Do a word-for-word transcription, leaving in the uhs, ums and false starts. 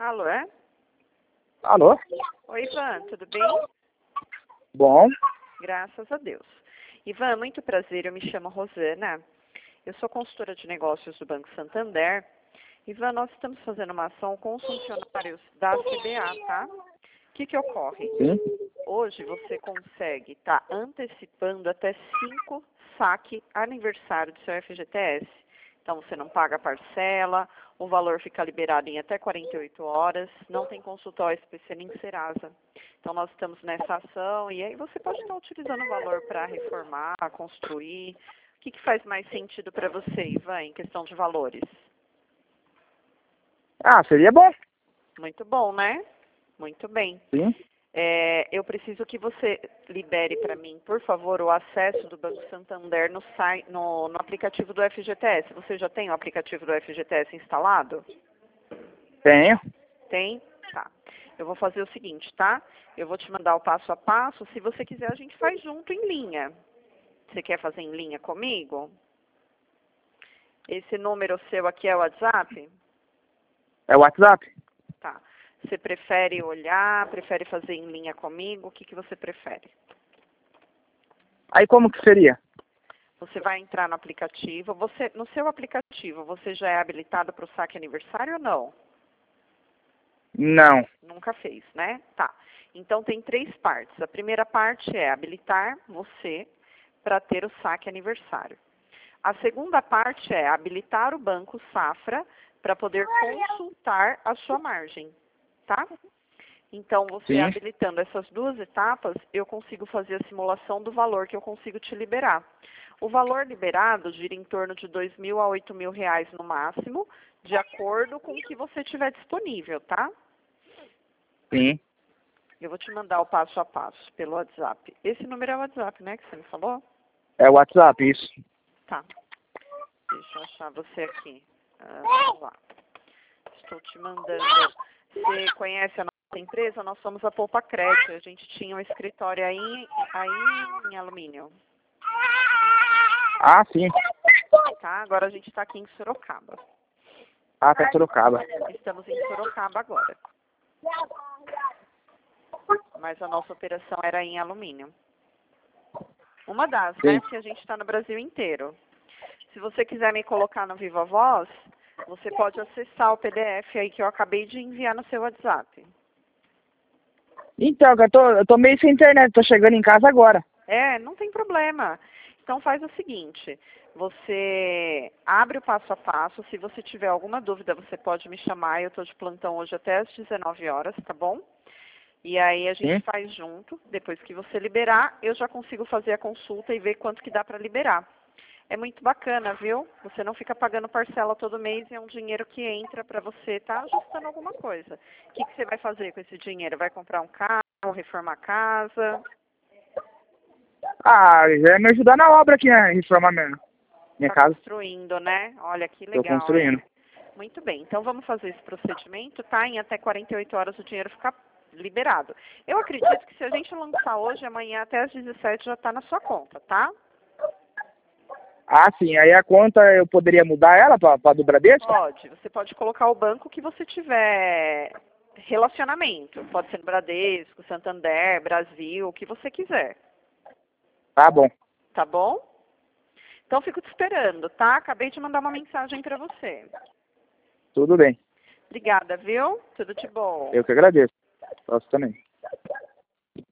Alô, é? Alô? Oi, Ivan, tudo bem? Bom. Graças a Deus. Ivan, muito prazer, eu me chamo Rosana. Eu sou consultora de negócios do Banco Santander. Ivan, nós estamos fazendo uma ação com os funcionários da C B A, tá? O que que ocorre? Sim. Hoje você consegue estar antecipando até cinco saque aniversário do seu F G T S. Então você não paga a parcela, o valor fica liberado em até quarenta e oito horas, não tem consulta O S P C nem Serasa. Então nós estamos nessa ação e aí você pode estar utilizando o valor para reformar, construir. O que que faz mais sentido para você, Ivan, em questão de valores? Ah, seria bom. Muito bom, né? Muito bem. Sim. É, eu preciso que você libere para mim, por favor, o acesso do Banco Santander no, site, no, no aplicativo do F G T S. Você já tem o aplicativo do F G T S instalado? Tenho. Tem? Tá. Eu vou fazer o seguinte, tá? Eu vou te mandar o passo a passo. Se você quiser, a gente faz junto em linha. Você quer fazer em linha comigo? Esse número seu aqui é o WhatsApp? É o WhatsApp? Tá. Você prefere olhar, prefere fazer em linha comigo? O que que você prefere? Aí como que seria? Você vai entrar no aplicativo. Você, no seu aplicativo, você já é habilitado para o saque aniversário ou não? Não. Nunca fez, né? Tá. Então tem três partes. A primeira parte é habilitar você para ter o saque aniversário. A segunda parte é habilitar o Banco Safra para poder consultar a sua margem, tá? Então, você Sim. habilitando essas duas etapas, eu consigo fazer a simulação do valor que eu consigo te liberar. O valor liberado gira em torno de dois mil a oito mil reais no máximo, de acordo com o que você tiver disponível, tá? Sim. Eu vou te mandar o passo a passo pelo WhatsApp. Esse número é o WhatsApp, né, que você me falou? É o WhatsApp, isso. Tá. Deixa eu achar você aqui. Ah, vamos lá. Estou te mandando. Você conhece a nossa empresa? Nós somos a Poupa Crédito. A gente tinha um escritório aí, aí em alumínio. Ah, sim. Tá? Agora a gente está aqui em Sorocaba. Ah, tá em Sorocaba. Estamos em Sorocaba agora. Mas a nossa operação era em alumínio. Uma das, né? Sim. Porque a gente está no Brasil inteiro. Se você quiser me colocar no Viva Voz, você pode acessar o P D F aí que eu acabei de enviar no seu WhatsApp. Então, eu tô, eu tô meio sem internet, tô chegando em casa agora. É, não tem problema. Então faz o seguinte, você abre o passo a passo, se você tiver alguma dúvida, você pode me chamar, eu estou de plantão hoje até às dezenove horas, tá bom? E aí a gente Sim. faz junto, depois que você liberar, eu já consigo fazer a consulta e ver quanto que dá para liberar. É muito bacana, viu? Você não fica pagando parcela todo mês e é um dinheiro que entra para você estar ajustando alguma coisa. O que que você vai fazer com esse dinheiro? Vai comprar um carro, reformar a casa? Ah, já ia me ajudar na obra aqui, né? Reformar minha, minha Está casa. construindo, né? Olha que Tô legal, hein? construindo. Muito bem, então vamos fazer esse procedimento, tá? Em até quarenta e oito horas o dinheiro fica liberado. Eu acredito que se a gente lançar hoje, amanhã até às dezessete já está na sua conta, tá? Ah, sim. Aí a conta eu poderia mudar ela pra, pra do Bradesco? Pode. Você pode colocar o banco que você tiver relacionamento. Pode ser no Bradesco, Santander, Brasil, o que você quiser. Tá bom. Tá bom? Então fico te esperando, tá? Acabei de mandar uma mensagem para você. Tudo bem. Obrigada, viu? Tudo de bom. Eu que agradeço. Posso também.